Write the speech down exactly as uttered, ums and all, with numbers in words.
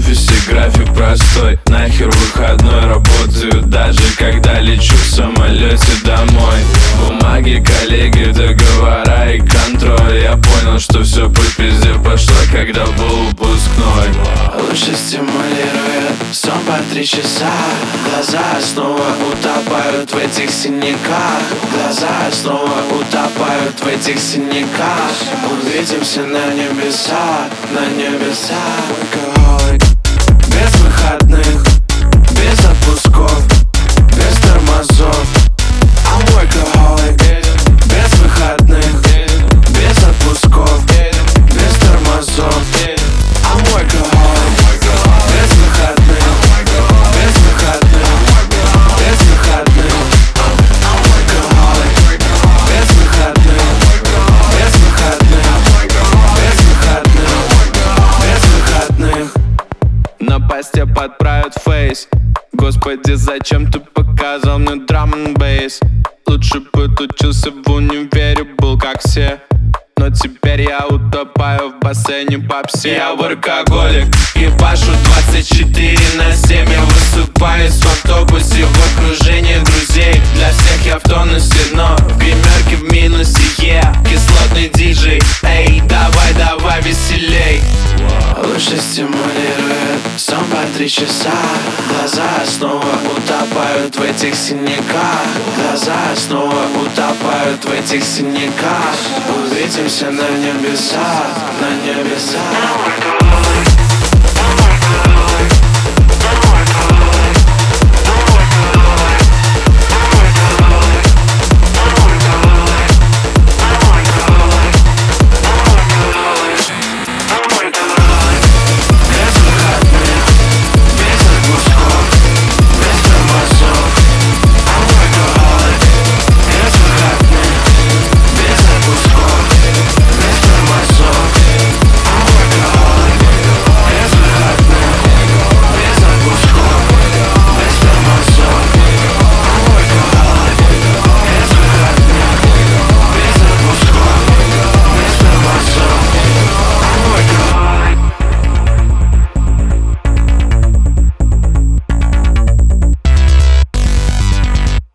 офисе график простой. Нахер выходной, работаю даже когда лечу в самолете домой. Бумаги, коллеги, договора и контроль. Я понял, что все по пизде пошло, когда был выпускной. Лучше стимулирует сон по три часа. Глаза снова утопают в этих синяках. Глаза снова утопают в этих синяках. Увидимся на небесах, на небесах. Workaholic, без выходных, без отпусков, без тормозов. I'm workaholic, без выходных, без отпусков, без тормозов. I'm workaholic, без выходных, без выходных, без выходных. I'm workaholic, без выходных, без выходных, без выходных, без выходных. На посте подправят фейс. Господи, зачем ты показал мне драм н бейс? Лучше бы учился в универе, был как все. Но теперь я утопаю в бассейне попси. Я workaholic, ебашу двадцать четыре на семь. Я высыпаюсь в автобусе в окружении друзей. Для всех я в тонусе, но в гримерке в минусе, yeah. Кислотный диджей, эй, давай, давай веселей. Лучше стимулирует сон по три часа. Глаза снова утопают в этих синяках. Глаза снова утопают в этих синяках. Увидимся на небесах, на небесах.